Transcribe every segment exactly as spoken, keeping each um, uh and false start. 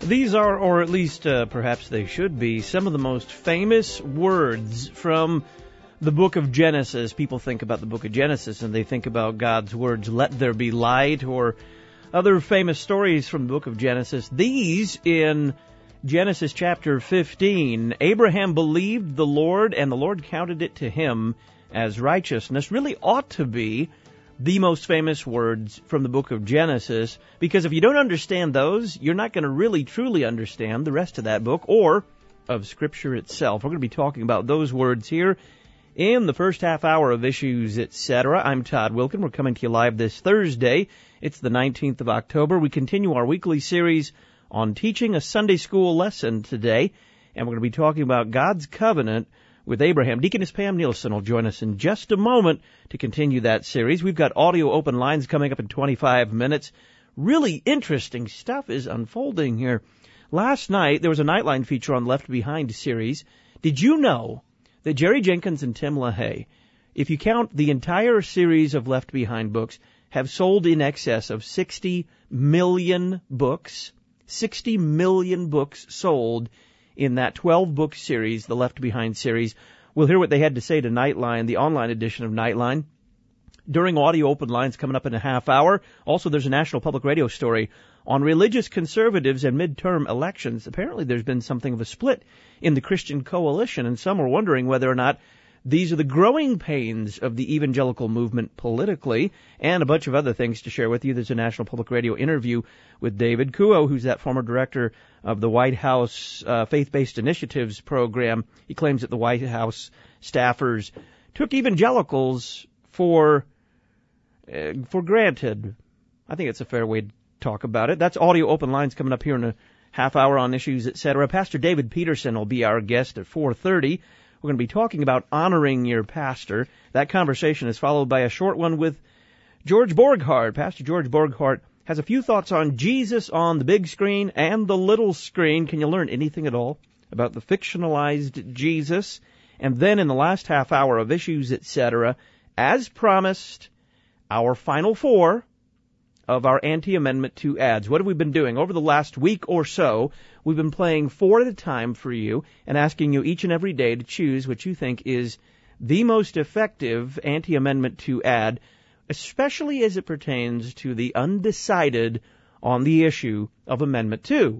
These are, or at least uh, perhaps they should be, some of the most famous words from the book of Genesis. People think about the book of Genesis and they think about God's words, let there be light, or other famous stories from the book of Genesis. These, in Genesis chapter fifteen, Abraham believed the Lord and the Lord counted it to him as righteousness, really ought to be the most famous words from the book of Genesis, because if you don't understand those, you're not going to really truly understand the rest of that book or of Scripture itself. We're going to be talking about those words here in the first half hour of Issues, et cetera. I'm Todd Wilkin. We're coming to you live this Thursday. It's the nineteenth of October. We continue our weekly series on teaching a Sunday school lesson today, and we're going to be talking about God's covenant with Abraham. Deaconess Pam Nielsen will join us in just a moment to continue that series. We've got audio open lines coming up in twenty-five minutes. Really interesting stuff is unfolding here. Last night, there was a Nightline feature on Left Behind series. Did you know that Jerry Jenkins and Tim LaHaye, if you count the entire series of Left Behind books, have sold in excess of sixty million books? sixty million books sold in that twelve-book series, the Left Behind series. We'll hear what they had to say to Nightline, the online edition of Nightline, during audio open lines coming up in a half hour. Also, there's a National Public Radio story on religious conservatives and midterm elections. Apparently, there's been something of a split in the Christian coalition, and some are wondering whether or not these are the growing pains of the evangelical movement politically, and a bunch of other things to share with you. There's a National Public Radio interview with David Kuo, who's that former director of the White House uh, Faith-Based Initiatives program. He claims that the White House staffers took evangelicals for uh, for granted. I think it's a fair way to talk about it. That's audio open lines coming up here in a half hour on Issues, et cetera. Pastor David Peterson will be our guest at four thirty. We're going to be talking about honoring your pastor. That conversation is followed by a short one with George Borghardt. Pastor George Borghardt has a few thoughts on Jesus on the big screen and the little screen. Can you learn anything at all about the fictionalized Jesus? And then in the last half hour of Issues, et cetera, as promised, our final four of our anti-amendment two ads. What have we been doing? Over the last week or so, we've been playing four at a time for you and asking you each and every day to choose what you think is the most effective anti-amendment two ad, especially as it pertains to the undecided on the issue of Amendment two.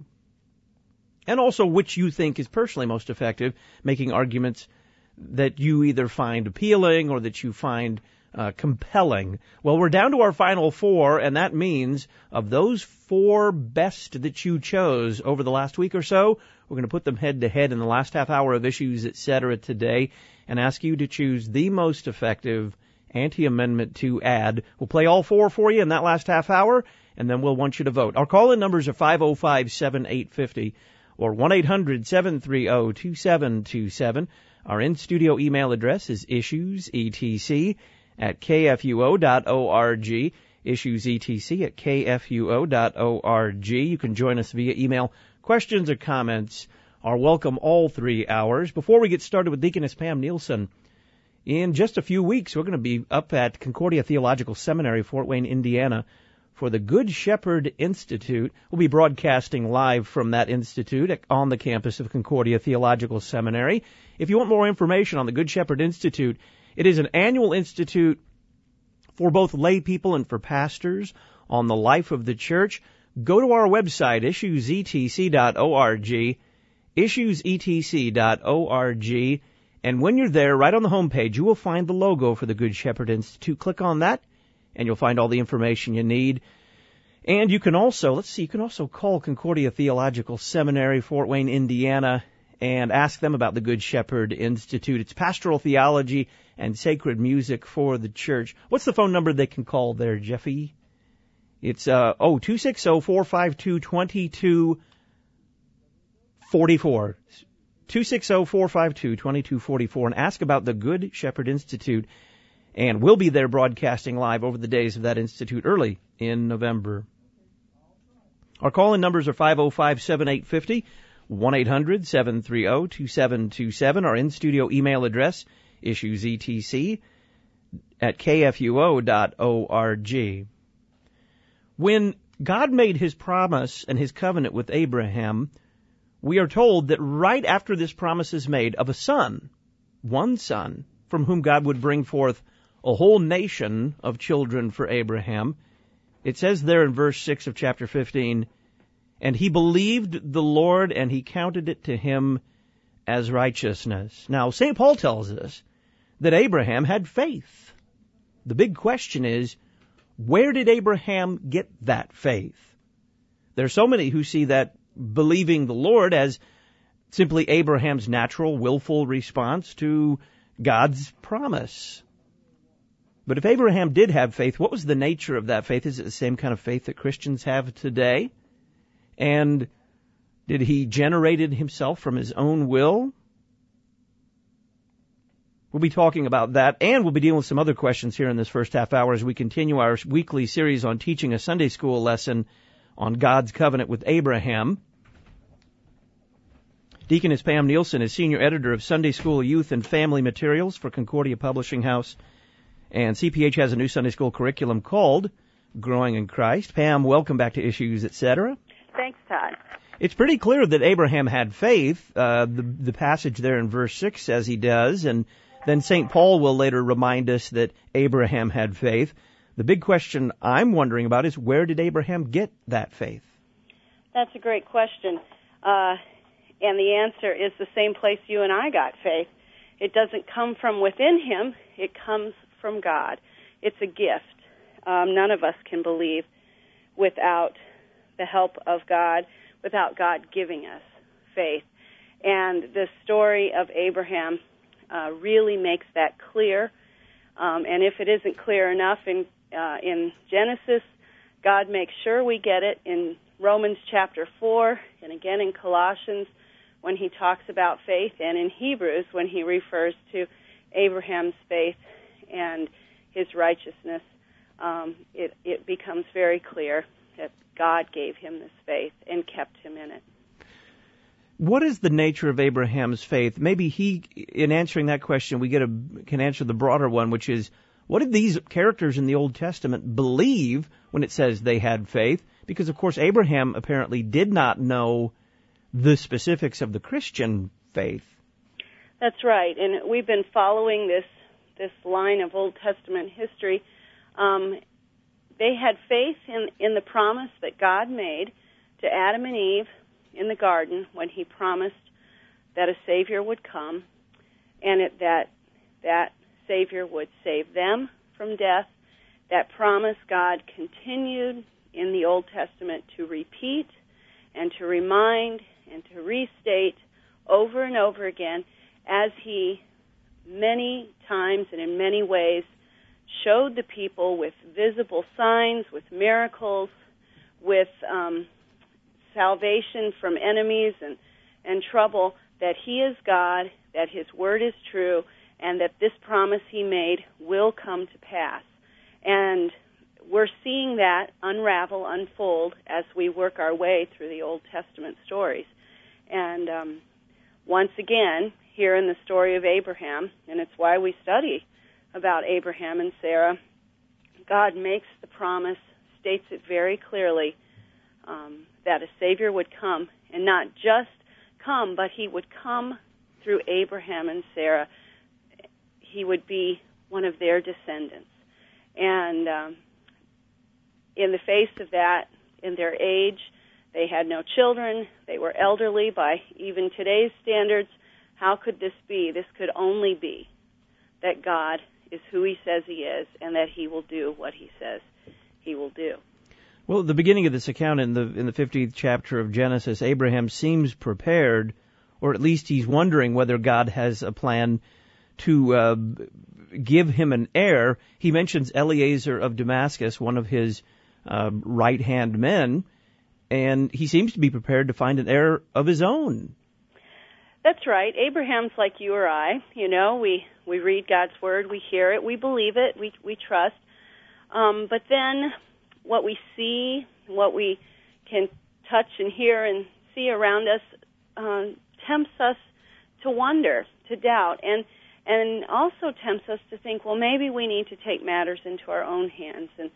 And also which you think is personally most effective, making arguments that you either find appealing or that you find Uh, compelling. Well, we're down to our final four, and that means of those four best that you chose over the last week or so, we're going to put them head-to-head in the last half hour of Issues, et cetera, today, and ask you to choose the most effective anti-amendment two ad. We'll play all four for you in that last half hour, and then we'll want you to vote. Our call-in numbers are five oh five, seven eight five oh or one eight hundred, seven three zero, two seven two seven. Our in-studio email address is issuesetc at k f u o dot org, issuesetc at k f u o dot org. You can join us via email. Questions or comments are welcome all three hours. Before we get started with Deaconess Pam Nielsen, in just a few weeks, we're going to be up at Concordia Theological Seminary, Fort Wayne, Indiana, for the Good Shepherd Institute. We'll be broadcasting live from that institute on the campus of Concordia Theological Seminary. If you want more information on the Good Shepherd Institute, it is an annual institute for both lay people and for pastors on the life of the church. Go to our website, issues e t c dot org, issues e t c dot org, and when you're there, right on the homepage, you will find the logo for the Good Shepherd Institute. Click on that, and you'll find all the information you need. And you can also, let's see, you can also call Concordia Theological Seminary, Fort Wayne, Indiana, and ask them about the Good Shepherd Institute. It's pastoral theology and sacred music for the church. What's the phone number they can call there, Jeffy? It's, uh, oh, two six zero, four five two, two two four four. two six zero, four five two, two two four four, and ask about the Good Shepherd Institute. And we'll be there broadcasting live over the days of that institute early in November. Our call-in numbers are five oh five, seven eight five oh, one eight hundred, seven three zero, two seven two seven. Our in-studio email address, issuesetc at k f u o dot org. When God made his promise and his covenant with Abraham. We are told that right after this promise is made of a son, one son, from whom God would bring forth a whole nation of children for Abraham, it says there in verse six of chapter fifteen, and he believed the Lord, and he counted it to him as righteousness. Now, Saint Paul tells us that Abraham had faith. The big question is, where did Abraham get that faith? There are so many who see that believing the Lord as simply Abraham's natural, willful response to God's promise. But if Abraham did have faith, what was the nature of that faith? Is it the same kind of faith that Christians have today? And did he generate it himself from his own will? We'll be talking about that, and we'll be dealing with some other questions here in this first half hour as we continue our weekly series on teaching a Sunday school lesson on God's covenant with Abraham. Deaconess Pam Nielsen is senior editor of Sunday School Youth and Family Materials for Concordia Publishing House, and C P H has a new Sunday school curriculum called Growing in Christ. Pam, welcome back to Issues, et cetera. Thanks, Todd. It's pretty clear that Abraham had faith. Uh, the, the passage there in verse six says he does, and then Saint Paul will later remind us that Abraham had faith. The big question I'm wondering about is, where did Abraham get that faith? That's a great question. Uh, and the answer is the same place you and I got faith. It doesn't come from within him. It comes from God. It's a gift. Um, none of us can believe without the help of God, without God giving us faith. And the story of Abraham uh, really makes that clear. Um, and if it isn't clear enough in uh, in Genesis, God makes sure we get it in Romans chapter four, and again in Colossians when he talks about faith, and in Hebrews when he refers to Abraham's faith and his righteousness. Um, it, it becomes very clear that God gave him this faith and kept him in it. What is the nature of Abraham's faith? Maybe he, in answering that question, we get a, can answer the broader one, which is, what did these characters in the Old Testament believe when it says they had faith? Because, of course, Abraham apparently did not know the specifics of the Christian faith. That's right, and we've been following this this line of Old Testament history. Um, they had faith in, in the promise that God made to Adam and Eve in the garden when he promised that a Savior would come, and it, that that Savior would save them from death. That promise God continued in the Old Testament to repeat and to remind and to restate over and over again as he many times and in many ways showed the people with visible signs, with miracles, with um, salvation from enemies and, and trouble, that he is God, that his word is true, and that this promise he made will come to pass. And we're seeing that unravel, unfold, as we work our way through the Old Testament stories. And um, once again, here in the story of Abraham, and it's why we study about Abraham and Sarah, God makes the promise, states it very clearly, um, that a Savior would come, and not just come, but he would come through Abraham and Sarah. He would be one of their descendants. And um, in the face of that, in their age, they had no children. They were elderly by even today's standards. How could this be? This could only be that God is who he says he is, and that he will do what he says he will do. Well, at the beginning of this account, in the in the fifteenth chapter of Genesis, Abraham seems prepared, or at least he's wondering whether God has a plan to uh, give him an heir. He mentions Eliezer of Damascus, one of his uh, right-hand men, and he seems to be prepared to find an heir of his own. That's right. Abraham's like you or I. You know, we, we read God's word, we hear it, we believe it, we we trust. Um, but then what we see, what we can touch and hear and see around us uh, tempts us to wonder, to doubt, and and also tempts us to think, well, maybe we need to take matters into our own hands and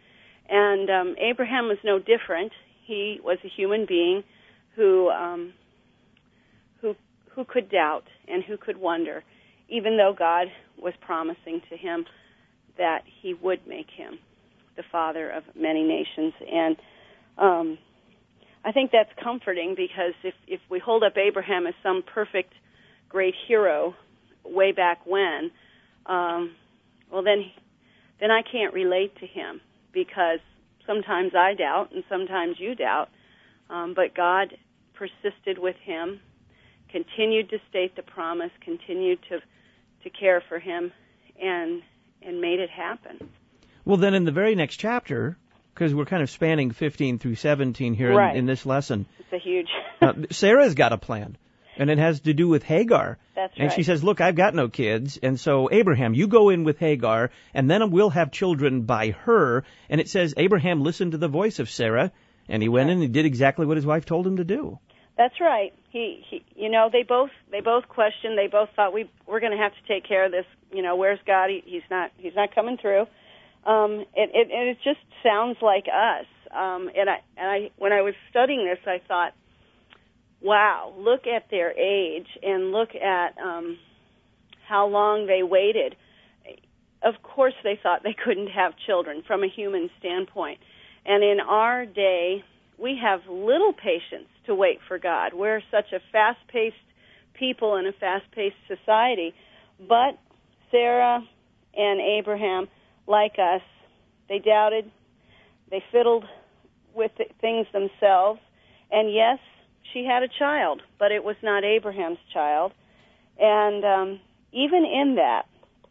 And um, Abraham was no different. He was a human being who um, who who could doubt and who could wonder, even though God was promising to him that he would make him the father of many nations. And um, I think that's comforting, because if, if we hold up Abraham as some perfect, great hero way back when, um, well, then then I can't relate to him, because sometimes I doubt and sometimes you doubt. Um, but God persisted with him, continued to state the promise, continued to to care for him, and and made it happen. Well, then in the very next chapter, because we're kind of spanning fifteen through seventeen here right. in, in this lesson, it's a huge. uh, Sarah's got a plan, and it has to do with Hagar. That's and right. she says, look, I've got no kids, and so Abraham, you go in with Hagar, and then we'll have children by her. And it says Abraham listened to the voice of Sarah, and he went right. in and he did exactly what his wife told him to do. That's right. He, he, you know, they both they both questioned. They both thought we we're going to have to take care of this. You know, where's God? He, he's not he's not coming through. Um, it, it, and it just sounds like us. Um, and I and I when I was studying this, I thought, wow, look at their age and look at um, how long they waited. Of course, they thought they couldn't have children from a human standpoint. And in our day, we have little patience to wait for God. We're such a fast-paced people in a fast-paced society. But Sarah and Abraham, like us, they doubted, they fiddled with things themselves, and yes, she had a child, but it was not Abraham's child. And um, even in that,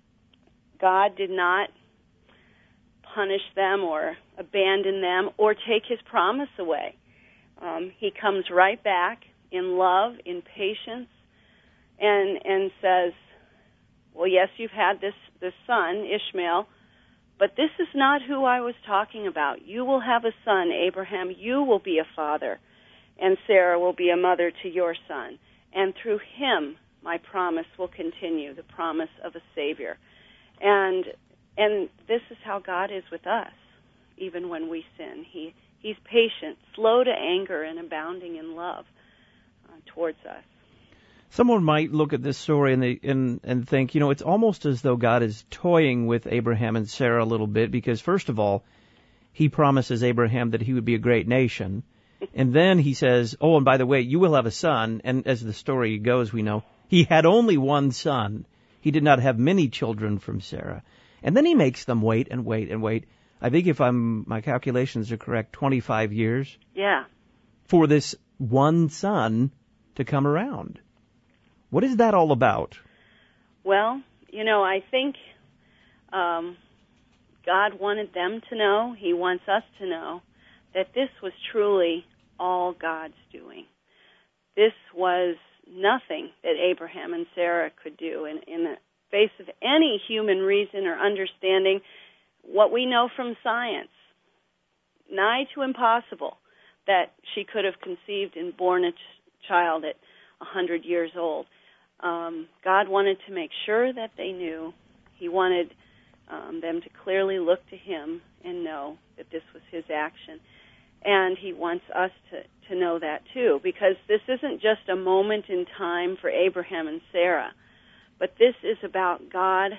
God did not punish them or abandon them or take his promise away. Um, he comes right back in love, in patience, and and says, well, yes, you've had this, this son, Ishmael, but this is not who I was talking about. You will have a son, Abraham. You will be a father, and Sarah will be a mother to your son. And through him, my promise will continue, the promise of a Savior. And and this is how God is with us, even when we sin. He He's patient, slow to anger, and abounding in love uh, towards us. Someone might look at this story and, they, and and think, you know, it's almost as though God is toying with Abraham and Sarah a little bit, because first of all, he promises Abraham that he would be a great nation. And then he says, oh, and by the way, you will have a son. And as the story goes, we know, he had only one son. He did not have many children from Sarah. And then he makes them wait and wait and wait. I think if I'm my calculations are correct, twenty-five years. Yeah. For this one son to come around. What is that all about? Well, you know, I think um, God wanted them to know, he wants us to know, that this was truly all God's doing. This was nothing that Abraham and Sarah could do in, in the face of any human reason or understanding. What we know from science, nigh to impossible, that she could have conceived and born a ch- child at one hundred years old. Um, God wanted to make sure that they knew. He wanted um, them to clearly look to him and know that this was his action. And he wants us to, to know that too, because this isn't just a moment in time for Abraham and Sarah, but this is about God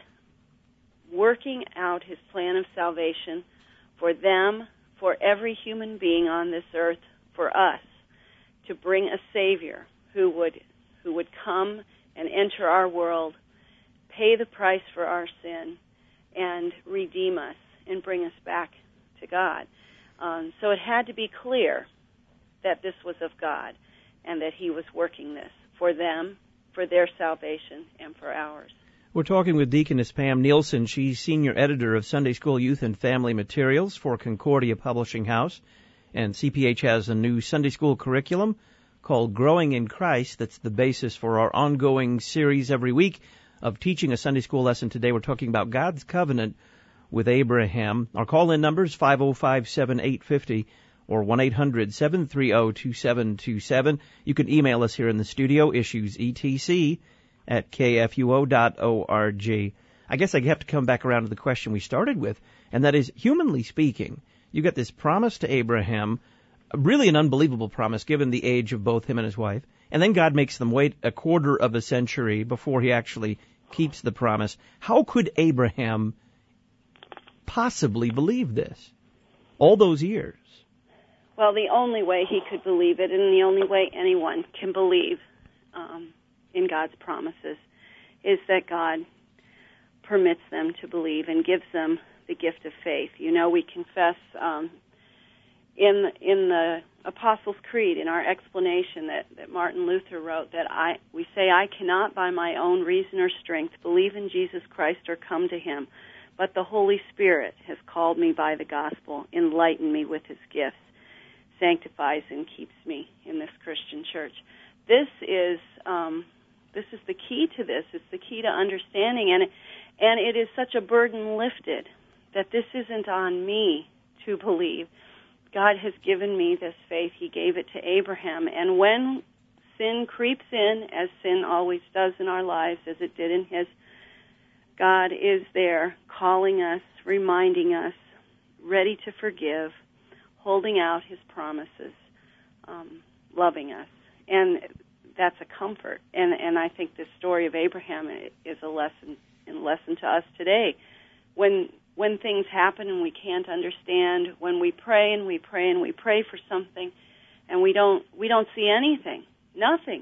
working out his plan of salvation for them, for every human being on this earth, for us, to bring a Savior who would who would come and enter our world, pay the price for our sin, and redeem us and bring us back to God. Um, so it had to be clear that this was of God and that he was working this for them, for their salvation, and for ours. We're talking with Deaconess Pam Nielsen. She's senior editor of Sunday School Youth and Family Materials for Concordia Publishing House. And C P H has a new Sunday school curriculum called Growing in Christ that's the basis for our ongoing series every week of teaching a Sunday school lesson. Today we're talking about God's covenant with Abraham. Our call-in number is five oh five, seven eight five oh or one eight hundred, seven three zero, two seven two seven. You can email us here in the studio, issues etc at k f u o dot org. I guess I have to come back around to the question we started with, and that is, humanly speaking, You got this promise to Abraham, really an unbelievable promise given the age of both him and his wife, and then God makes them wait a quarter of a century before he actually keeps the promise. How could Abraham possibly believe this all those years? Well, the only way he could believe it, and the only way anyone can believe um, in God's promises, is that God permits them to believe and gives them the gift of faith. You know, we confess um, in in the Apostles' Creed, in our explanation that, that Martin Luther wrote, that I we say, I cannot by my own reason or strength believe in Jesus Christ or come to him, but the Holy Spirit has called me by the gospel, enlightened me with his gifts, sanctifies and keeps me in this Christian church. This is um, this is the key to this. It's the key to understanding, and it, and it is such a burden lifted that this isn't on me to believe. God has given me this faith. He gave it to Abraham, and when sin creeps in, as sin always does in our lives, as it did in his, God is there calling us, reminding us, ready to forgive, holding out his promises, um, loving us. And that's a comfort. And, and I think this story of Abraham is a lesson, a lesson to us today. When when things happen and we can't understand, when we pray and we pray and we pray for something and we don't we don't see anything, nothing.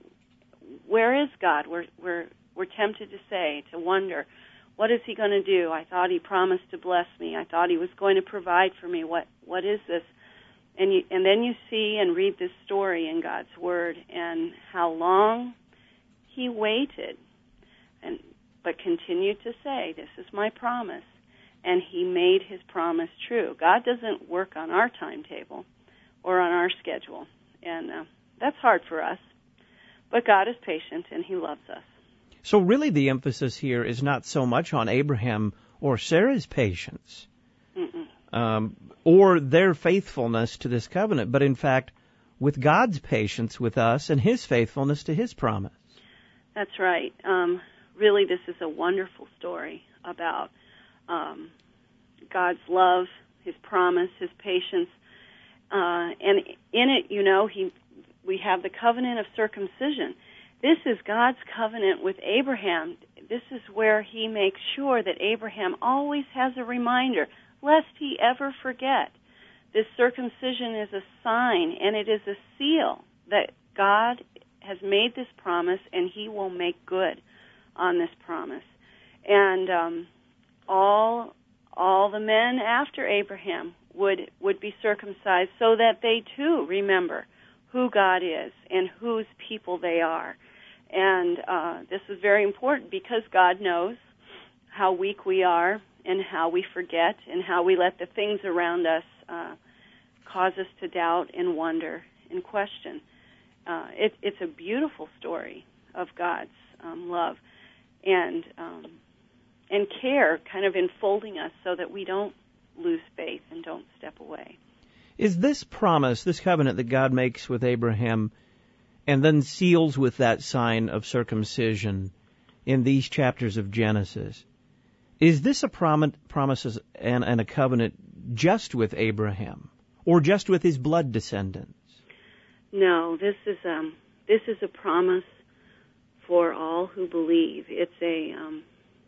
Where is God? We're we're we're tempted to say, to wonder, what is he going to do? I thought he promised to bless me. I thought he was going to provide for me. What what is this? And you, and then you see and read this story in God's Word and how long he waited, and but continued to say, this is my promise. And he made his promise true. God doesn't work on our timetable or on our schedule. And uh, that's hard for us. But God is patient and he loves us. So really the emphasis here is not so much on Abraham or Sarah's patience um, or their faithfulness to this covenant, but in fact with God's patience with us and his faithfulness to his promise. That's right. Um, really, this is a wonderful story about um, God's love, his promise, his patience. Uh, and in it, you know, he we have the covenant of circumcision. This is God's covenant with Abraham. This is where he makes sure that Abraham always has a reminder, lest he ever forget. This circumcision is a sign, and it is a seal that God has made this promise, and he will make good on this promise. And um, all all the men after Abraham would would be circumcised so that they too remember who God is and whose people they are. And uh, this is very important because God knows how weak we are and how we forget and how we let the things around us uh, cause us to doubt and wonder and question. Uh, it, it's a beautiful story of God's um, love and um, and care kind of enfolding us so that we don't lose faith and don't step away. Is this promise, this covenant that God makes with Abraham and then seals with that sign of circumcision in these chapters of Genesis, is this a prom- promise and, and a covenant just with Abraham or just with his blood descendants? No, this is um, this is a promise for all who believe. It's a um,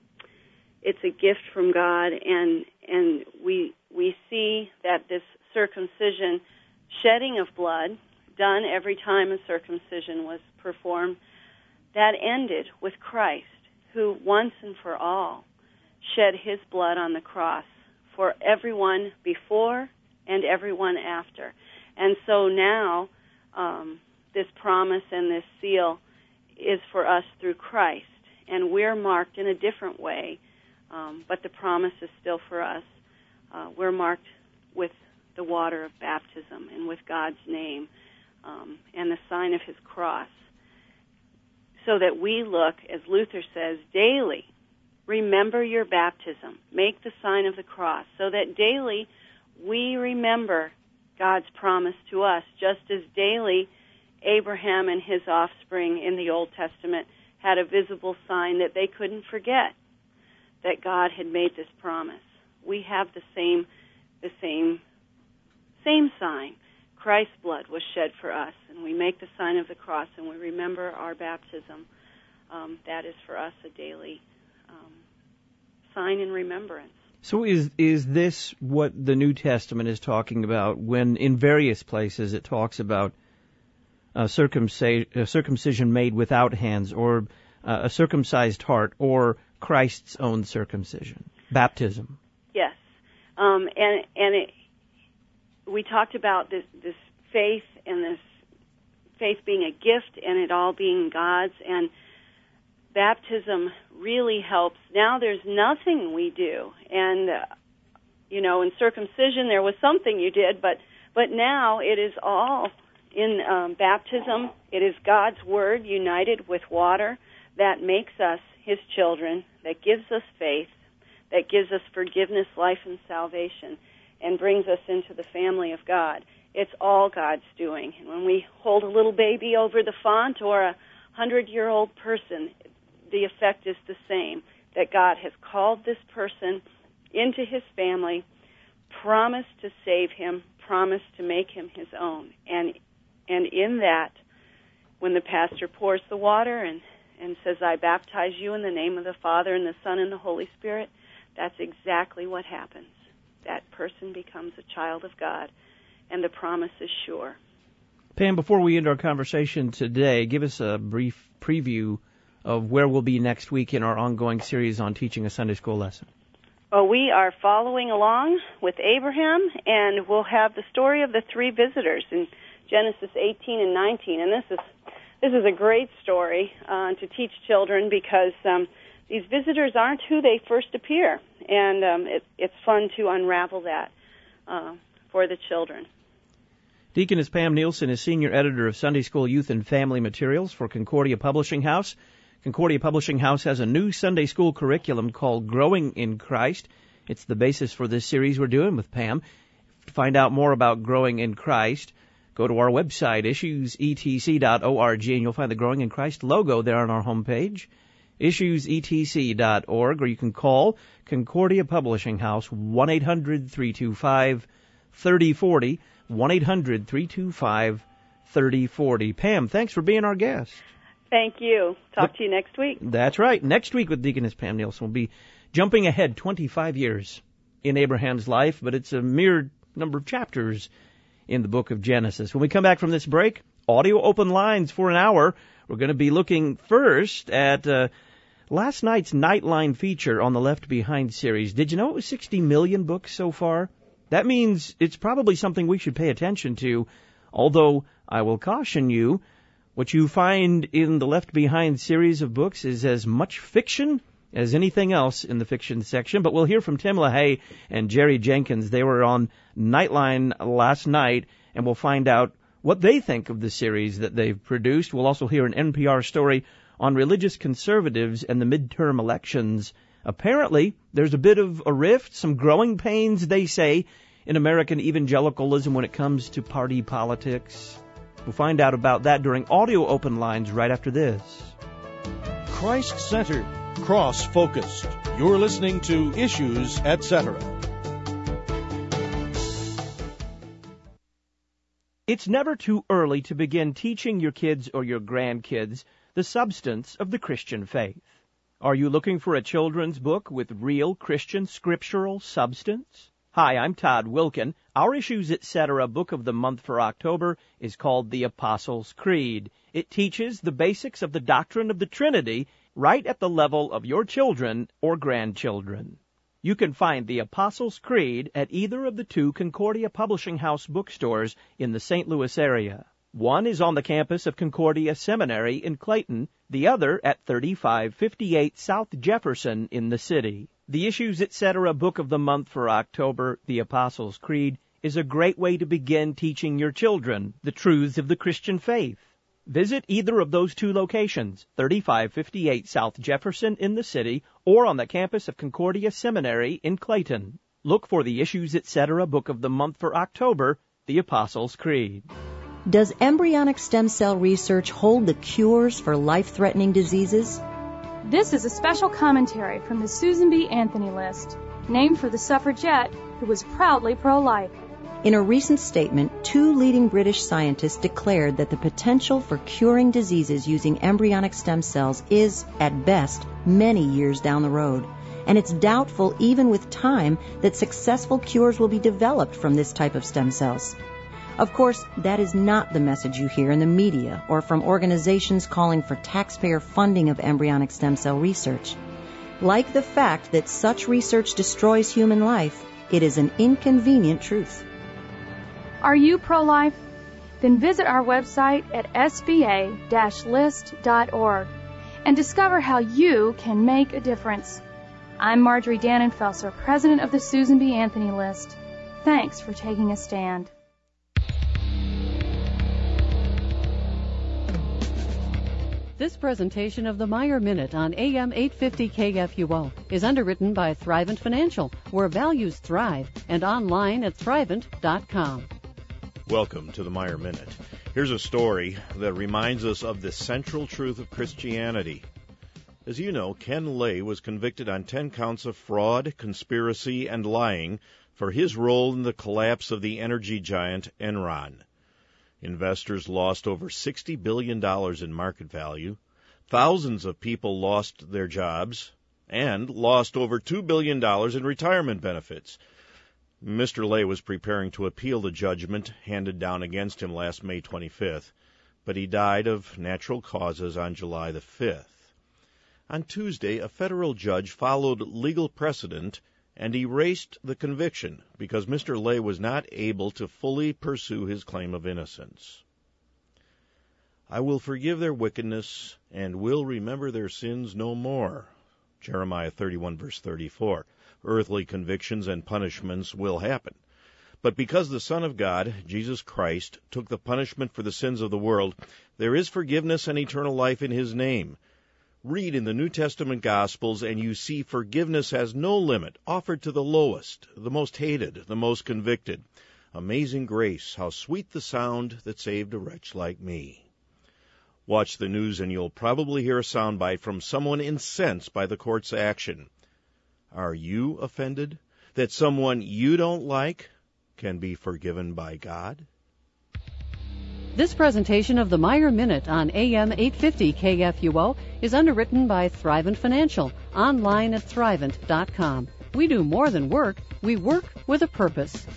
it's a gift from God, and and we we see that this circumcision, shedding of blood, done every time a circumcision was performed, that ended with Christ, who once and for all shed his blood on the cross for everyone before and everyone after. And so now um, this promise and this seal is for us through Christ, and we're marked in a different way, um, but the promise is still for us. Uh, we're marked with the water of baptism and with God's name um, and the sign of his cross, so that we look, as Luther says, daily, remember your baptism, make the sign of the cross, so that daily we remember God's promise to us, just as daily Abraham and his offspring in the Old Testament had a visible sign that they couldn't forget, that God had made this promise. We have the same the same same sign. Christ's blood was shed for us, and we make the sign of the cross, and we remember our baptism. Um, that is for us a daily um, sign in remembrance. So is is this what the New Testament is talking about when in various places it talks about uh, circumcision, uh, circumcision made without hands, or uh, a circumcised heart, or Christ's own circumcision, baptism? Yes, um, and and it, we talked about this, this faith and this faith being a gift and it all being God's, and baptism really helps. Now there's nothing we do, and uh, you know, in circumcision there was something you did, but but now it is all in um, baptism. It is God's word united with water that makes us His children, that gives us faith, that gives us forgiveness, life, and salvation, and brings us into the family of God. It's all God's doing. And when we hold a little baby over the font or a hundred-year-old person, the effect is the same, that God has called this person into His family, promised to save him, promised to make him His own. And and in that, when the pastor pours the water and, and says, I baptize you in the name of the Father and the Son and the Holy Spirit, that's exactly what happens. That person becomes a child of God, and the promise is sure. Pam, before we end our conversation today, give us a brief preview of where we'll be next week in our ongoing series on teaching a Sunday school lesson. Well, we are following along with Abraham, and we'll have the story of the three visitors in Genesis eighteen and nineteen. And this is this is a great story uh, to teach children because um, these visitors aren't who they first appear, and um, it, it's fun to unravel that uh, for the children. Deaconess Pam Nielsen is Senior Editor of Sunday School Youth and Family Materials for Concordia Publishing House. Concordia Publishing House has a new Sunday school curriculum called Growing in Christ. It's the basis for this series we're doing with Pam. To find out more about Growing in Christ, go to our website, issues e t c dot org, and you'll find the Growing in Christ logo there on our homepage, issues e t c dot org, or you can call Concordia Publishing House, one eight hundred three two five three oh four oh, one eight hundred three two five three oh four oh. Pam, thanks for being our guest. Thank you. Talk but, to you next week. That's right. Next week with Deaconess Pam Nielsen, we'll be jumping ahead twenty-five years in Abraham's life, but it's a mere number of chapters in the book of Genesis. When we come back from this break, audio open lines for an hour. We're going to be looking first at uh, last night's Nightline feature on the Left Behind series. Did you know it was sixty million books so far? That means it's probably something we should pay attention to, although I will caution you, what you find in the Left Behind series of books is as much fiction as anything else in the fiction section. But we'll hear from Tim LaHaye and Jerry Jenkins. They were on Nightline last night, and we'll find out what they think of the series that they've produced. We'll also hear an N P R story on religious conservatives and the midterm elections. Apparently, there's a bit of a rift, some growing pains, they say, in American evangelicalism when it comes to party politics. We'll find out about that during audio open lines right after this. Christ-centered, cross-focused. You're listening to Issues, et cetera. It's never too early to begin teaching your kids or your grandkids the substance of the Christian faith. Are you looking for a children's book with real Christian scriptural substance? Hi, I'm Todd Wilkin. Our Issues, et cetera book of the month for October is called The Apostles' Creed. It teaches the basics of the doctrine of the Trinity right at the level of your children or grandchildren. You can find The Apostles' Creed at either of the two Concordia Publishing House bookstores in the Saint Louis area. One is on the campus of Concordia Seminary in Clayton, the other at thirty-five fifty-eight South Jefferson in the city. The Issues, et cetera book of the month for October, The Apostles' Creed, is a great way to begin teaching your children the truths of the Christian faith. Visit either of those two locations, thirty-five fifty-eight South Jefferson in the city or on the campus of Concordia Seminary in Clayton. Look for the Issues, et cetera book of the month for October, The Apostles' Creed. Does embryonic stem cell research hold the cures for life-threatening diseases? This is a special commentary from the Susan B. Anthony list, named for the suffragette who was proudly pro-life. In a recent statement, two leading British scientists declared that the potential for curing diseases using embryonic stem cells is, at best, many years down the road. And it's doubtful, even with time, that successful cures will be developed from this type of stem cells. Of course, that is not the message you hear in the media or from organizations calling for taxpayer funding of embryonic stem cell research. Like the fact that such research destroys human life, it is an inconvenient truth. Are you pro-life? Then visit our website at s b a dash list dot org and discover how you can make a difference. I'm Marjorie Dannenfelser, president of the Susan B. Anthony List. Thanks for taking a stand. This presentation of the Meyer Minute on A M eight fifty K F U O is underwritten by Thrivent Financial, where values thrive, and online at thrivent dot com. Welcome to the Meyer Minute. Here's a story that reminds us of the central truth of Christianity. As you know, Ken Lay was convicted on ten counts of fraud, conspiracy, and lying for his role in the collapse of the energy giant Enron. Investors lost over sixty billion dollars in market value, thousands of people lost their jobs, and lost over two billion dollars in retirement benefits. Mister Lay was preparing to appeal the judgment handed down against him last May twenty-fifth, but he died of natural causes on July the fifth. On Tuesday, a federal judge followed legal precedent and erased the conviction because Mister Lay was not able to fully pursue his claim of innocence. I will forgive their wickedness and will remember their sins no more. Jeremiah thirty-one, verse thirty-four. Earthly convictions and punishments will happen. But because the Son of God, Jesus Christ, took the punishment for the sins of the world, there is forgiveness and eternal life in his name. Read in the New Testament Gospels, and you see forgiveness has no limit, offered to the lowest, the most hated, the most convicted. Amazing grace, how sweet the sound that saved a wretch like me. Watch the news and you'll probably hear a soundbite from someone incensed by the court's action. Are you offended that someone you don't like can be forgiven by God? This presentation of the Meyer Minute on A M eight fifty K F U O is underwritten by Thrivent Financial, online at thrivent dot com. We do more than work, we work with a purpose.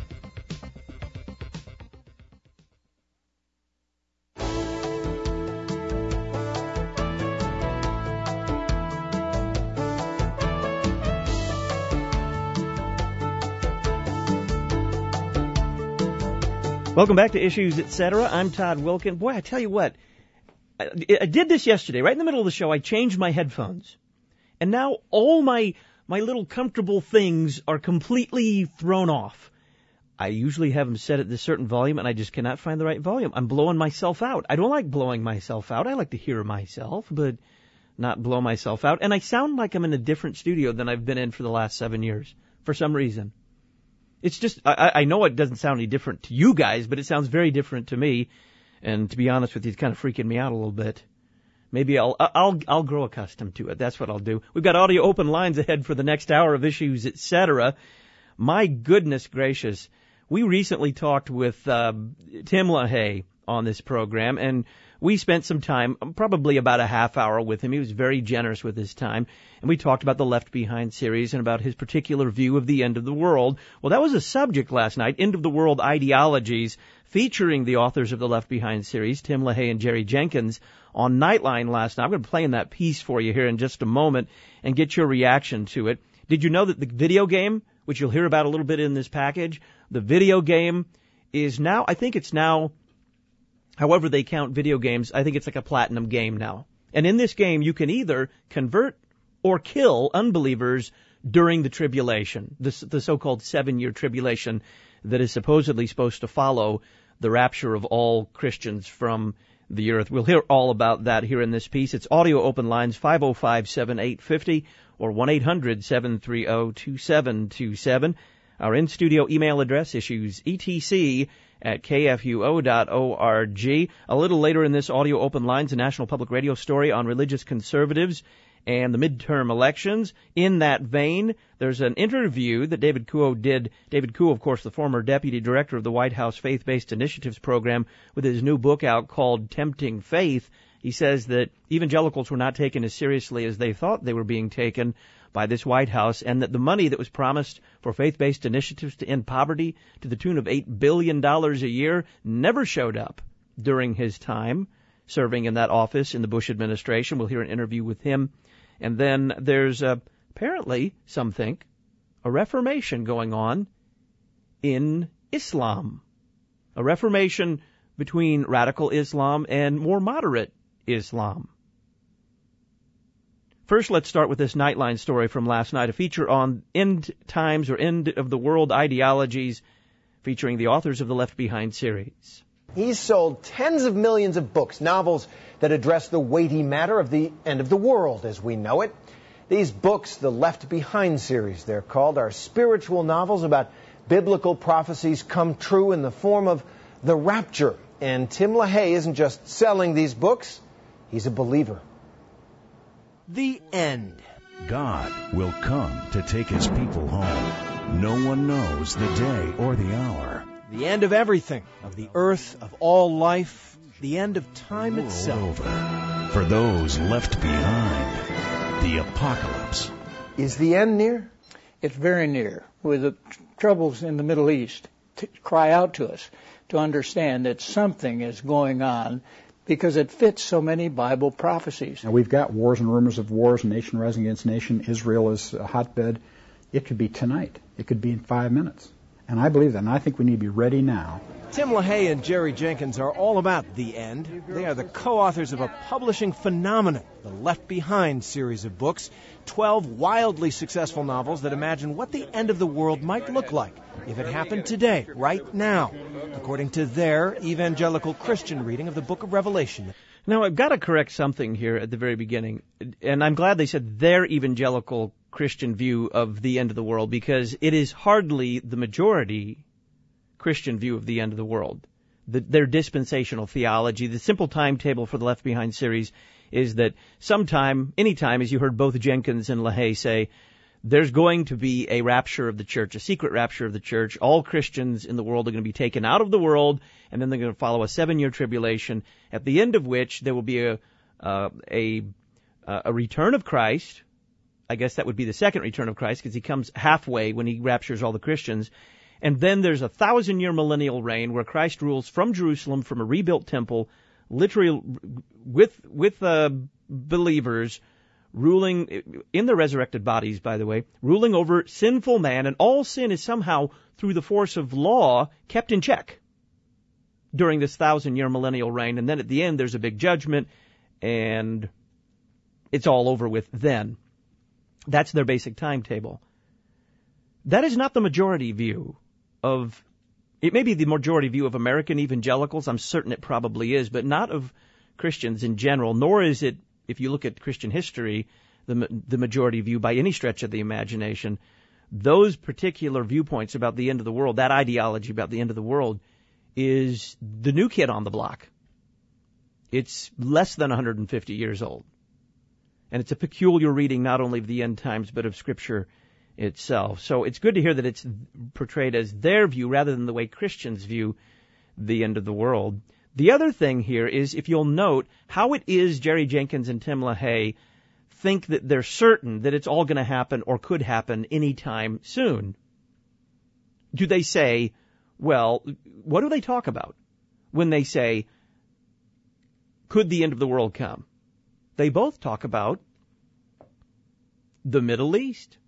Welcome back to Issues, et cetera. I'm Todd Wilkin. Boy, I tell you what, I, I did this yesterday. Right in the middle of the show, I changed my headphones. And now all my my little comfortable things are completely thrown off. I usually have them set at this certain volume, and I just cannot find the right volume. I'm blowing myself out. I don't like blowing myself out. I like to hear myself, but not blow myself out. And I sound like I'm in a different studio than I've been in for the last seven years, for some reason. It's just, I, I know it doesn't sound any different to you guys, but it sounds very different to me. And to be honest with you, it's kind of freaking me out a little bit. Maybe I'll, I'll, I'll grow accustomed to it. That's what I'll do. We've got audio open lines ahead for the next hour of Issues, et cetera. My goodness gracious. We recently talked with, uh, Tim LaHaye on this program, and we spent some time, probably about a half hour with him. He was very generous with his time. And we talked about the Left Behind series and about his particular view of the end of the world. Well, that was a subject last night, End of the World Ideologies, featuring the authors of the Left Behind series, Tim LaHaye and Jerry Jenkins, on Nightline last night. I'm going to play in that piece for you here in just a moment and get your reaction to it. Did you know that the video game, which you'll hear about a little bit in this package, the video game is now, I think it's now, however they count video games, I think it's like a platinum game now. And in this game, you can either convert or kill unbelievers during the tribulation, the, the so-called seven-year tribulation that is supposedly supposed to follow the rapture of all Christians from the earth. We'll hear all about that here in this piece. It's audio open lines, five oh five, seven eight five oh or one eight hundred, seven three oh, two seven two seven. Our in-studio email address, issues etc at k f u o dot org. A little later in this audio open lines, a National Public Radio story on religious conservatives and the midterm elections. In that vein, there's an interview that David Kuo did. David Kuo, of course, the former deputy director of the White House Faith-Based Initiatives Program, with his new book out called Tempting Faith. He says that evangelicals were not taken as seriously as they thought they were being taken by this White House, and that the money that was promised for faith-based initiatives to end poverty to the tune of eight billion dollars a year never showed up during his time serving in that office in the Bush administration. We'll hear an interview with him. And then there's uh, apparently, some think, a reformation going on in Islam. A reformation between radical Islam and more moderate Islam. First, let's start with this Nightline story from last night, a feature on end times or end of the world ideologies featuring the authors of the Left Behind series. He's sold tens of millions of books, novels that address the weighty matter of the end of the world as we know it. These books, the Left Behind series, they're called, are spiritual novels about biblical prophecies come true in the form of the rapture. And Tim LaHaye isn't just selling these books, he's a believer. The end. God will come to take his people home. No one knows the day or the hour. The end of everything, of the earth, of all life, the end of time World itself. Over. For those left behind, the apocalypse. Is the end near? It's very near. With the troubles in the Middle East, to cry out to us to understand that something is going on because it fits so many Bible prophecies. Now, we've got wars and rumors of wars, nation rising against nation. Israel is a hotbed. It could be tonight. It could be in five minutes. And I believe that, and I think we need to be ready now. Tim LaHaye and Jerry Jenkins are all about the end. They are the co-authors of a publishing phenomenon, the Left Behind series of books, twelve wildly successful novels that imagine what the end of the world might look like if it happened today, right now, according to their evangelical Christian reading of the book of Revelation. Now, I've got to correct something here at the very beginning, and I'm glad they said their evangelical Christian view of the end of the world, because it is hardly the majority Christian view of the end of the world. The, their dispensational theology, the simple timetable for the Left Behind series is that sometime, anytime, as you heard both Jenkins and LaHaye say, there's going to be a rapture of the church, a secret rapture of the church. All Christians in the world are going to be taken out of the world, and then they're going to follow a seven-year tribulation, at the end of which there will be a uh, a, a return of Christ. I guess that would be the second return of Christ, because he comes halfway when he raptures all the Christians. And then there's a thousand-year millennial reign where Christ rules from Jerusalem, from a rebuilt temple, literally with with uh, believers, ruling in their resurrected bodies, by the way, ruling over sinful man, and all sin is somehow, through the force of law, kept in check during this thousand-year millennial reign. And then at the end, there's a big judgment, and it's all over with then. That's their basic timetable. That is not the majority view of, it may be the majority view of American evangelicals, I'm certain it probably is, but not of Christians in general, nor is it, if you look at Christian history, the the majority view by any stretch of the imagination. Those particular viewpoints about the end of the world, that ideology about the end of the world, is the new kid on the block. It's less than one hundred fifty years old. And it's a peculiar reading not only of the end times, but of Scripture itself. So it's good to hear that it's portrayed as their view rather than the way Christians view the end of the world. The other thing here is, if you'll note, how it is Jerry Jenkins and Tim LaHaye think that they're certain that it's all going to happen or could happen anytime soon. Do they say, well, what do they talk about when they say, could the end of the world come? They both talk about the Middle East.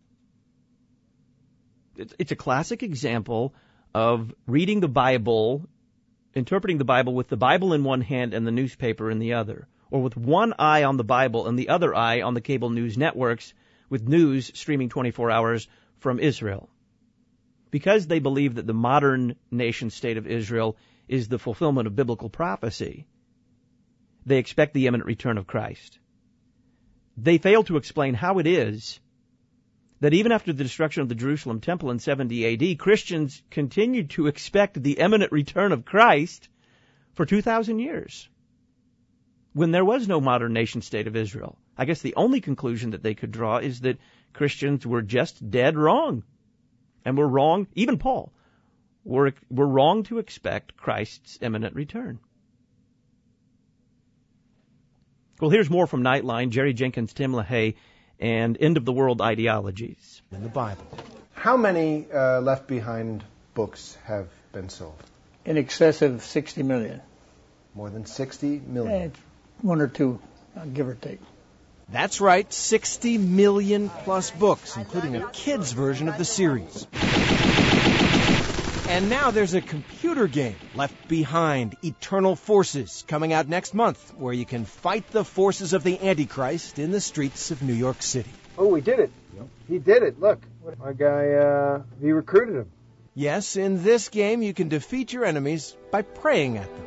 It's a classic example of reading the Bible, interpreting the Bible with the Bible in one hand and the newspaper in the other, or with one eye on the Bible and the other eye on the cable news networks, with news streaming twenty-four hours from Israel. Because they believe that the modern nation-state of Israel is the fulfillment of biblical prophecy, they expect the imminent return of Christ. They fail to explain how it is that even after the destruction of the Jerusalem temple in seventy A D, Christians continued to expect the imminent return of Christ for two thousand years. when there was no modern nation state of Israel. I guess the only conclusion that they could draw is that Christians were just dead wrong. And were wrong, even Paul, were, were wrong to expect Christ's imminent return. Well, here's more from Nightline, Jerry Jenkins, Tim LaHaye, and End of the World Ideologies. In the Bible. How many uh, Left Behind books have been sold? In excess of sixty million. More than sixty million. Eh, one or two, uh, give or take. That's right, sixty million plus books, including a kid's version of the series. And now there's a computer game, Left Behind, Eternal Forces, coming out next month, where you can fight the forces of the Antichrist in the streets of New York City. Oh, we did it. Yep. He did it. Look, our guy, uh, he recruited him. Yes, in this game you can defeat your enemies by praying at them.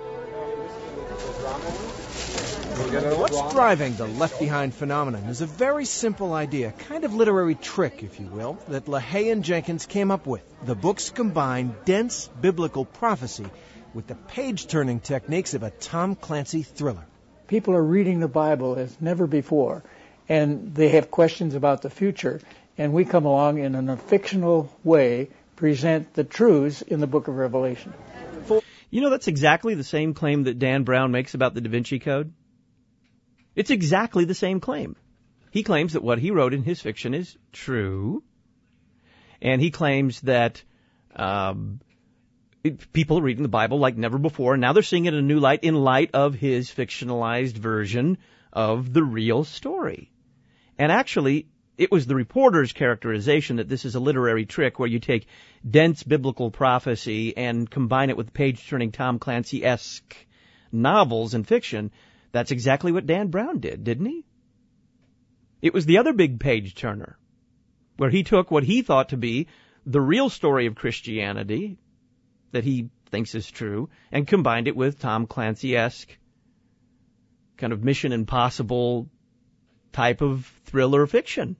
What's driving the Left Behind phenomenon is a very simple idea, kind of literary trick, if you will, that LaHaye and Jenkins came up with. The books combine dense biblical prophecy with the page-turning techniques of a Tom Clancy thriller. People are reading the Bible as never before, and they have questions about the future, and we come along and in a fictional way present the truths in the book of Revelation. You know, that's exactly the same claim that Dan Brown makes about the Da Vinci Code. It's exactly the same claim. He claims that what he wrote in his fiction is true, and he claims that um, it, people are reading the Bible like never before, and now they're seeing it in a new light in light of his fictionalized version of the real story. And actually, it was the reporter's characterization that this is a literary trick where you take dense biblical prophecy and combine it with page-turning Tom Clancy-esque novels and fiction. That's exactly what Dan Brown did, didn't he? It was the other big page-turner, where he took what he thought to be the real story of Christianity, that he thinks is true, and combined it with Tom Clancy-esque kind of Mission Impossible type of thriller fiction.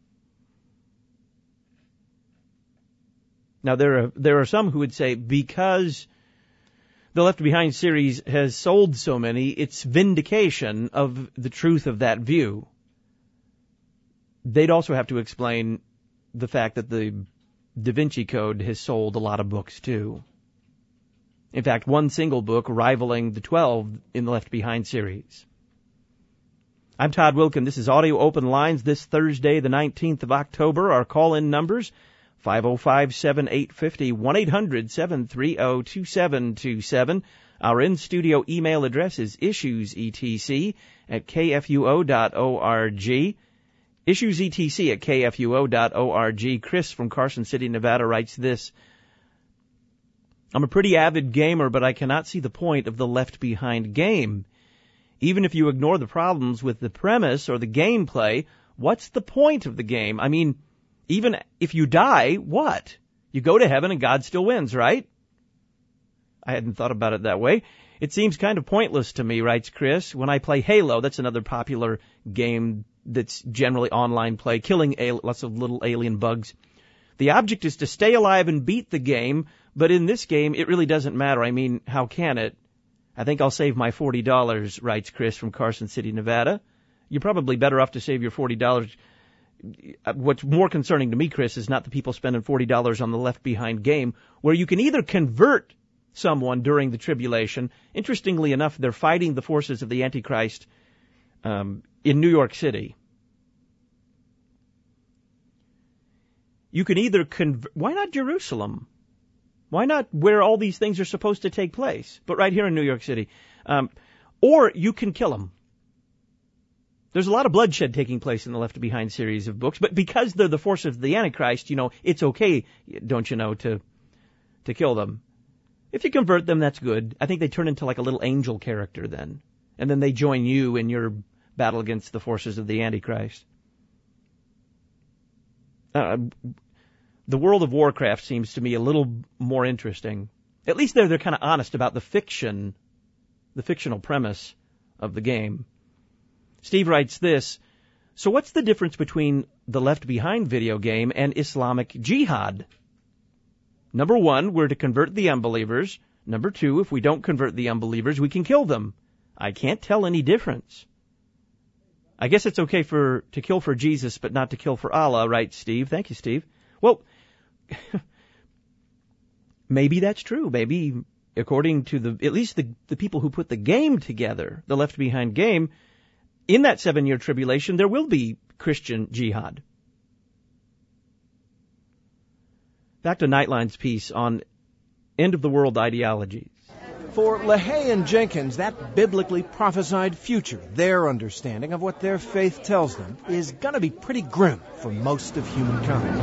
Now, there are, there are some who would say because the Left Behind series has sold so many, it's vindication of the truth of that view. They'd also have to explain the fact that the Da Vinci Code has sold a lot of books, too. In fact, one single book rivaling the twelve in the Left Behind series. I'm Todd Wilkin. This is Audio Open Lines this Thursday, the nineteenth of October. Our call-in numbers, five oh five, seven eight five oh, one eight hundred, seven three oh, two seven two seven. Our in-studio email address is issuesetc at k f u o dot org. issuesetc at k f u o dot org. Chris from Carson City, Nevada writes this. I'm a pretty avid gamer, but I cannot see the point of the Left Behind game. Even if you ignore the problems with the premise or the gameplay, what's the point of the game? I mean, even if you die, what? You go to heaven and God still wins, right? I hadn't thought about it that way. It seems kind of pointless to me, writes Chris. When I play Halo, that's another popular game that's generally online play, killing al- lots of little alien bugs. The object is to stay alive and beat the game, but in this game, it really doesn't matter. I mean, how can it? I think I'll save my forty dollars, writes Chris from Carson City, Nevada. You're probably better off to save your forty dollars. What's more concerning to me, Chris, is not the people spending forty dollars on the Left Behind game, where you can either convert someone during the tribulation. Interestingly enough, they're fighting the forces of the Antichrist um, in New York City. You can either convert... Why not Jerusalem? Why not where all these things are supposed to take place, but right here in New York City? Um, or you can kill them. There's a lot of bloodshed taking place in the Left Behind series of books, but because they're the force of the Antichrist, you know, it's okay, don't you know, to to kill them. If you convert them, that's good. I think they turn into like a little angel character then, and then they join you in your battle against the forces of the Antichrist. Uh, the World of Warcraft seems to me a little more interesting. At least there they're kind of honest about the fiction, the fictional premise of the game. Steve writes this, so what's the difference between the Left Behind video game and Islamic Jihad? Number one, we're to convert the unbelievers. Number two, if we don't convert the unbelievers, we can kill them. I can't tell any difference. I guess it's okay for to kill for Jesus, but not to kill for Allah, right, Steve? Thank you, Steve. Well, maybe that's true. Maybe, according to the at least the, the people who put the game together, the Left Behind game, in that seven-year tribulation, there will be Christian jihad. Back to Nightline's piece on end-of-the-world ideologies. For LaHaye and Jenkins, that biblically prophesied future, their understanding of what their faith tells them, is going to be pretty grim for most of humankind.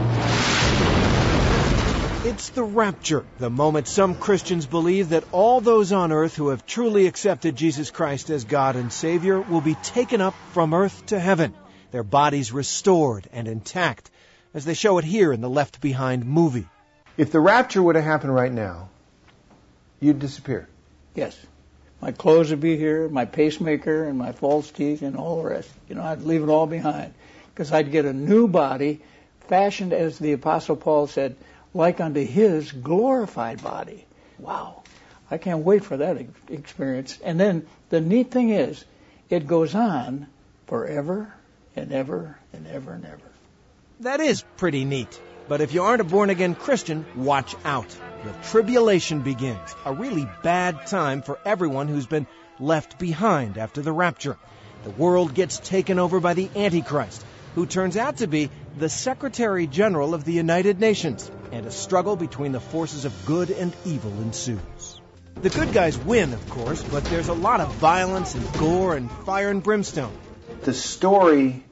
It's the rapture, the moment some Christians believe that all those on earth who have truly accepted Jesus Christ as God and Savior will be taken up from earth to heaven, their bodies restored and intact, as they show it here in the Left Behind movie. If the rapture would have happened right now, you'd disappear. Yes. My clothes would be here, my pacemaker and my false teeth and all the rest. You know, I'd leave it all behind because I'd get a new body fashioned, as the Apostle Paul said, like unto his glorified body. Wow. I can't wait for that experience. And then the neat thing is, it goes on forever and ever and ever and ever. That is pretty neat. But if you aren't a born-again Christian, watch out. The tribulation begins, a really bad time for everyone who's been left behind after the rapture. The world gets taken over by the Antichrist, who turns out to be the Secretary General of the United Nations, and a struggle between the forces of good and evil ensues. The good guys win, of course, but there's a lot of violence and gore and fire and brimstone. The story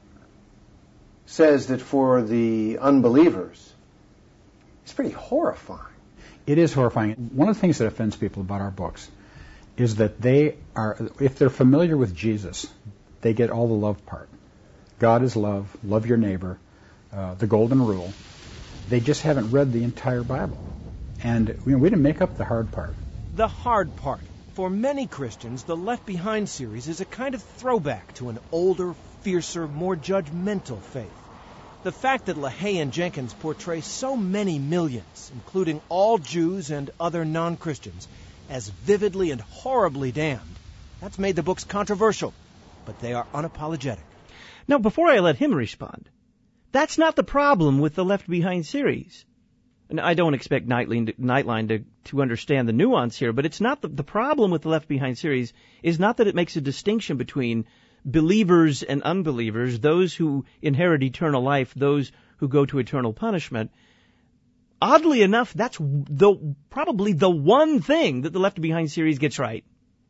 says that for the unbelievers, it's pretty horrifying. It is horrifying. One of the things that offends people about our books is that they are, if they're familiar with Jesus, they get all the love part. God is love, love your neighbor, uh, the golden rule. They just haven't read the entire Bible. And you know, we didn't make up the hard part. The hard part. For many Christians, the Left Behind series is a kind of throwback to an older, fiercer, more judgmental faith. The fact that LaHaye and Jenkins portray so many millions, including all Jews and other non-Christians, as vividly and horribly damned, that's made the books controversial, but they are unapologetic. Now, before I let him respond, that's not the problem with the Left Behind series. And I don't expect Nightline to, Nightline to, to understand the nuance here, but it's not the, the problem with the Left Behind series is not that it makes a distinction between believers and unbelievers, those who inherit eternal life, those who go to eternal punishment. Oddly enough, that's the probably the one thing that the Left Behind series gets right.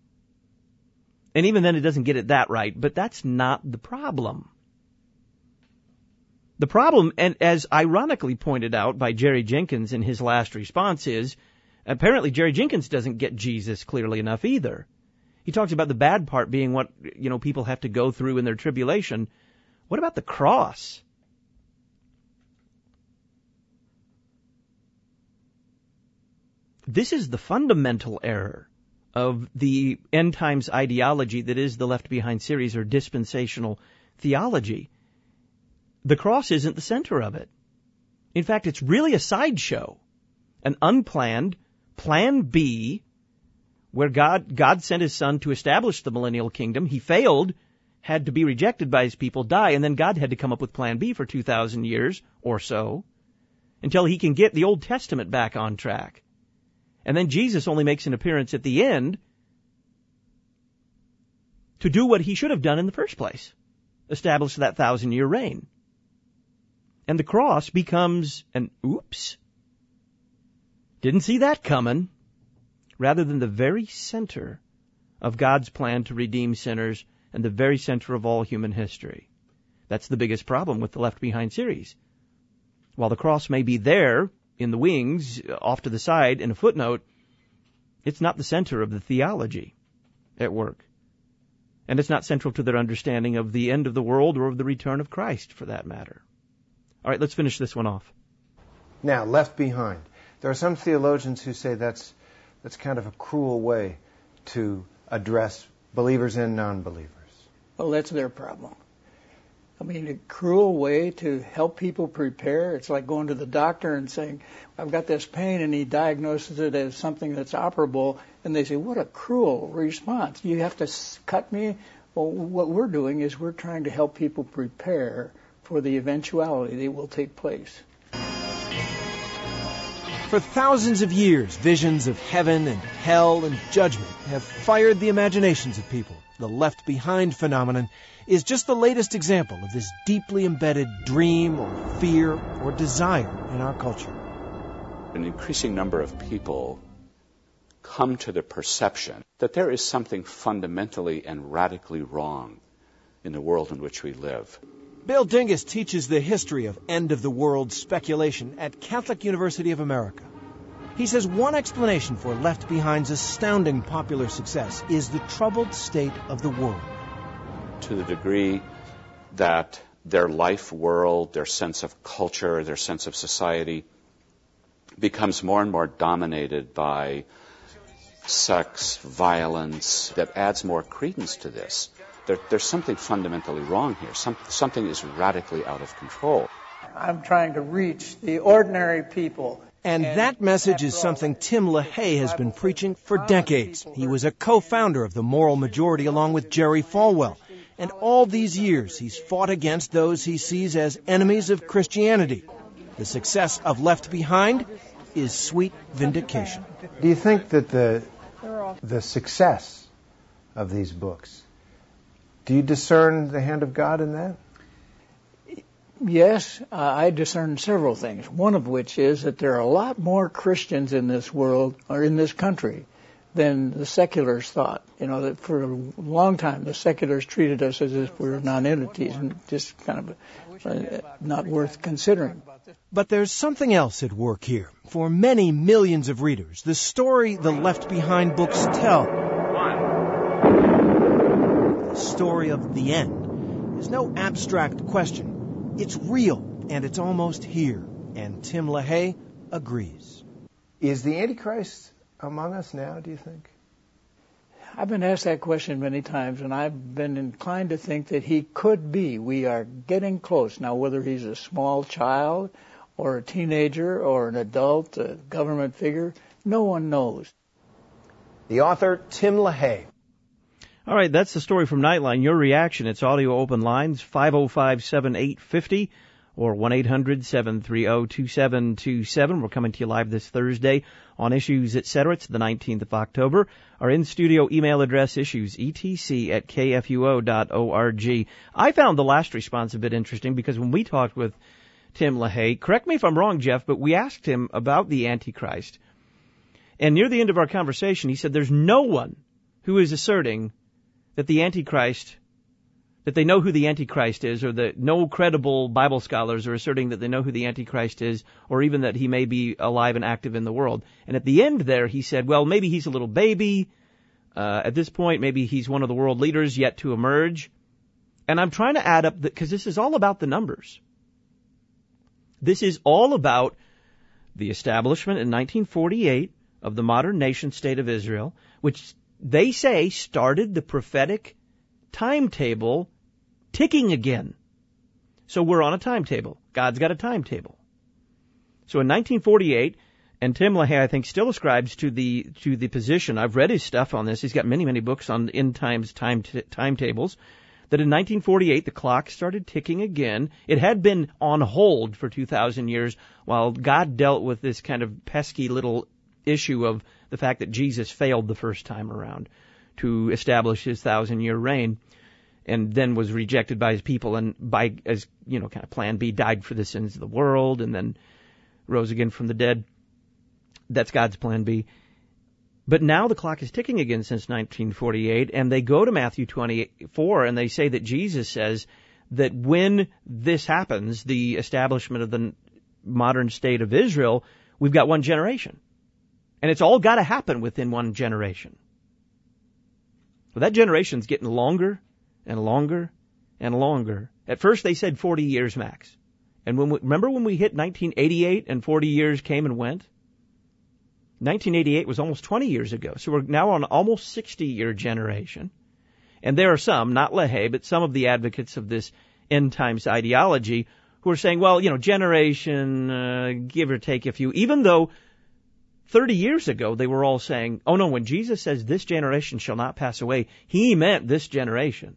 And even then it doesn't get it that right, but that's not the problem. The problem, and as ironically pointed out by Jerry Jenkins in his last response, is apparently Jerry Jenkins doesn't get Jesus clearly enough either. He talks about the bad part being what, you know, people have to go through in their tribulation. What about the cross? This is the fundamental error of the end times ideology that is the Left Behind series or dispensational theology. The cross isn't the center of it. In fact, it's really a sideshow, an unplanned plan B, where God, God sent his son to establish the millennial kingdom. He failed, had to be rejected by his people, die, and then God had to come up with plan B for two thousand years or so until he can get the Old Testament back on track. And then Jesus only makes an appearance at the end to do what he should have done in the first place, establish that thousand-year reign. And the cross becomes an oops, didn't see that coming, rather than the very center of God's plan to redeem sinners and the very center of all human history. That's the biggest problem with the Left Behind series. While the cross may be there in the wings, off to the side, in a footnote, it's not the center of the theology at work. And it's not central to their understanding of the end of the world or of the return of Christ, for that matter. All right, let's finish this one off. Now, Left Behind. There are some theologians who say that's that's kind of a cruel way to address believers and non-believers. Well, that's their problem. I mean, a cruel way to help people prepare. It's like going to the doctor and saying, I've got this pain, and he diagnoses it as something that's operable, and they say, what a cruel response. You have to cut me? Well, what we're doing is we're trying to help people prepare for the eventuality that will take place. For thousands of years, visions of heaven and hell and judgment have fired the imaginations of people. The Left Behind phenomenon is just the latest example of this deeply embedded dream or fear or desire in our culture. An increasing number of people come to the perception that there is something fundamentally and radically wrong in the world in which we live. Bill Dingus teaches the history of end-of-the-world speculation at Catholic University of America. He says one explanation for Left Behind's astounding popular success is the troubled state of the world. To the degree that their life world, their sense of culture, their sense of society becomes more and more dominated by sex, violence, that adds more credence to this. There, there's something fundamentally wrong here. Some, something is radically out of control. I'm trying to reach the ordinary people. And, and that message is something Tim LaHaye has been preaching for decades. He was a co-founder of the Moral Majority along with Jerry Falwell. And all these years he's fought against those he sees as enemies of Christianity. The success of Left Behind is sweet vindication. Do you think that the the success of these books, do you discern the hand of God in that? Yes, uh, I discern several things. One of which is that there are a lot more Christians in this world, or in this country, than the seculars thought. You know, that for a long time the seculars treated us as if we were non-entities and just kind of uh, not worth considering. But there's something else at work here. For many millions of readers, the story the Left Behind books tell, the story of the end, is no abstract question. It's real, and it's almost here. And Tim LaHaye agrees. Is the Antichrist among us now, do you think? I've been asked that question many times, and I've been inclined to think that he could be. We are getting close. Now, whether he's a small child or a teenager or an adult, a government figure, no one knows. The author, Tim LaHaye. All right, that's the story from Nightline. Your reaction, it's audio open lines, five oh five, seven eight five oh or one eight hundred, seven three zero, two seven two seven. We're coming to you live this Thursday on Issues, et cetera. It's the nineteenth of October. Our in-studio email address, issues, etc at k f u o dot org. I found the last response a bit interesting because when we talked with Tim LaHaye, correct me if I'm wrong, Jeff, but we asked him about the Antichrist. And near the end of our conversation, he said there's no one who is asserting that the Antichrist, that they know who the Antichrist is, or that no credible Bible scholars are asserting that they know who the Antichrist is, or even that he may be alive and active in the world. And at the end there, he said, well, maybe he's a little baby. Uh, at this point, maybe he's one of the world leaders yet to emerge. And I'm trying to add up, because this is all about the numbers. This is all about the establishment in nineteen forty-eight of the modern nation-state of Israel, which they say started the prophetic timetable ticking again. So we're on a timetable. God's got a timetable. So in nineteen forty-eight, and Tim LaHaye, I think, still ascribes to the to the position. I've read his stuff on this. He's got many, many books on end times time t- timetables. That in nineteen forty-eight, the clock started ticking again. It had been on hold for two thousand years while God dealt with this kind of pesky little issue of the fact that Jesus failed the first time around to establish his thousand-year reign, and then was rejected by his people, and by, as you know, kind of plan B, died for the sins of the world, and then rose again from the dead. That's God's plan B. But now the clock is ticking again since nineteen forty-eight, and they go to Matthew twenty-four, and they say that Jesus says that when this happens, the establishment of the modern state of Israel, we've got one generation. And it's all got to happen within one generation. Well, that generation's getting longer and longer and longer. At first they said forty years max. And when we, remember when we hit nineteen eighty-eight and forty years came and went? nineteen eighty-eight was almost twenty years ago. So we're now on an almost sixty-year generation. And there are some, not LaHaye, but some of the advocates of this end times ideology who are saying, well, you know, generation, uh, give or take a few, even though thirty years ago they were all saying, oh no, when Jesus says this generation shall not pass away, he meant this generation.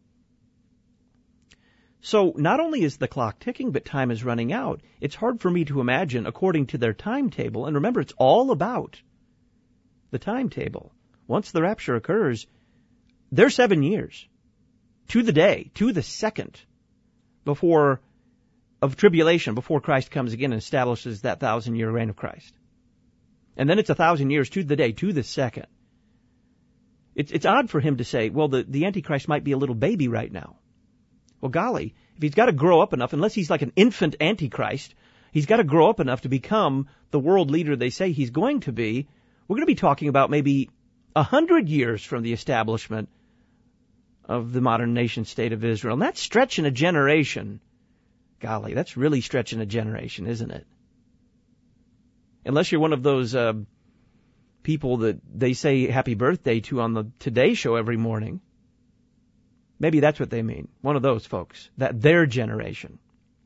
So not only is the clock ticking, but time is running out. It's hard for me to imagine, according to their timetable, and remember, it's all about the timetable. Once the rapture occurs, they're seven years, to the day, to the second, before of tribulation, before Christ comes again and establishes that thousand-year reign of Christ. And then it's a thousand years to the day, to the second. It's, it's odd for him to say, well, the, the Antichrist might be a little baby right now. Well, golly, if he's got to grow up enough, unless he's like an infant Antichrist, he's got to grow up enough to become the world leader they say he's going to be. We're going to be talking about maybe a hundred years from the establishment of the modern nation state of Israel. And that's stretching a generation. Golly, that's really stretching a generation, isn't it? Unless you're one of those uh, people that they say happy birthday to on the Today Show every morning. Maybe that's what they mean. One of those folks. That their generation.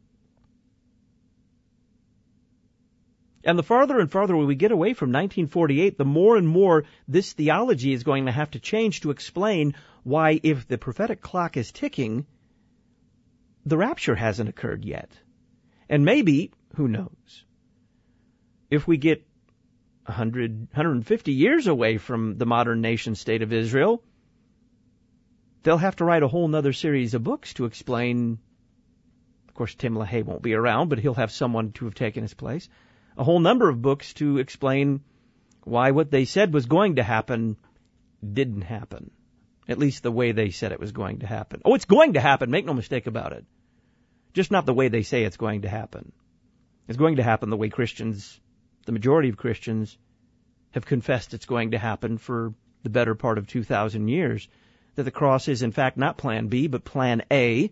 And the farther and farther we get away from nineteen forty-eight, the more and more this theology is going to have to change to explain why, if the prophetic clock is ticking, the rapture hasn't occurred yet. And maybe, who knows, if we get one hundred, one hundred fifty years away from the modern nation state of Israel, they'll have to write a whole other series of books to explain. Of course, Tim LaHaye won't be around, but he'll have someone to have taken his place. A whole number of books to explain why what they said was going to happen didn't happen. At least the way they said it was going to happen. Oh, it's going to happen, make no mistake about it. Just not the way they say it's going to happen. It's going to happen the way Christians, the majority of Christians, have confessed it's going to happen for the better part of two thousand years. That the cross is, in fact, not plan B, but plan A.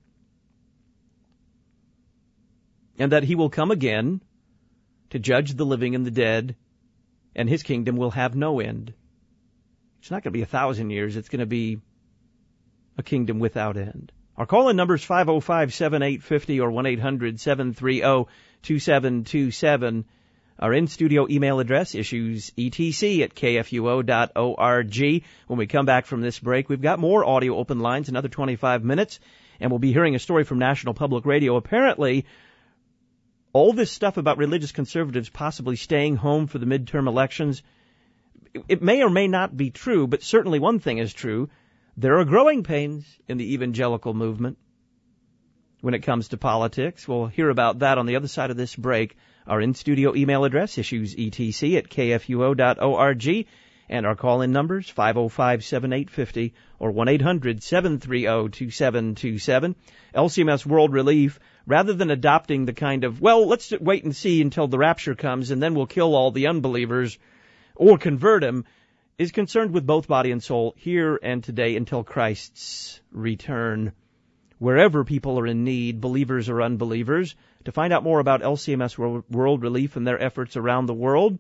And that he will come again to judge the living and the dead, and his kingdom will have no end. It's not going to be a thousand years. It's going to be a kingdom without end. Our call-in number is five oh five, seven eight five oh or one eight hundred, seven three oh, two seven two seven. Our in-studio email address, issues E T C at K F U O dot org. When we come back from this break, we've got more audio open lines, another twenty-five minutes, and we'll be hearing a story from National Public Radio. Apparently, all this stuff about religious conservatives possibly staying home for the midterm elections, it may or may not be true, but certainly one thing is true. There are growing pains in the evangelical movement when it comes to politics. We'll hear about that on the other side of this break. Our in-studio email address, issues E T C at K F U O dot org, and our call-in numbers, five oh five, seven eight five oh or one eight hundred, seven three oh, two seven two seven. L C M S World Relief, rather than adopting the kind of, well, let's wait and see until the rapture comes and then we'll kill all the unbelievers or convert them, is concerned with both body and soul here and today until Christ's return. Wherever people are in need, believers or unbelievers. To find out more about L C M S World Relief and their efforts around the world,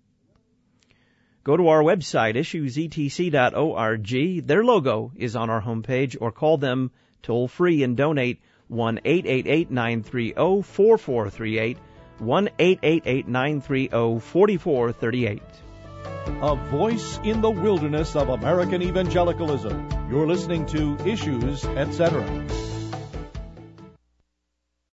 go to our website, issues E T C dot org. Their logo is on our homepage, or call them toll-free and donate one eight eight eight, nine three zero, four four three eight, one eight eight eight, nine three zero, four four three eight. A voice in the wilderness of American evangelicalism. You're listening to Issues, et cetera.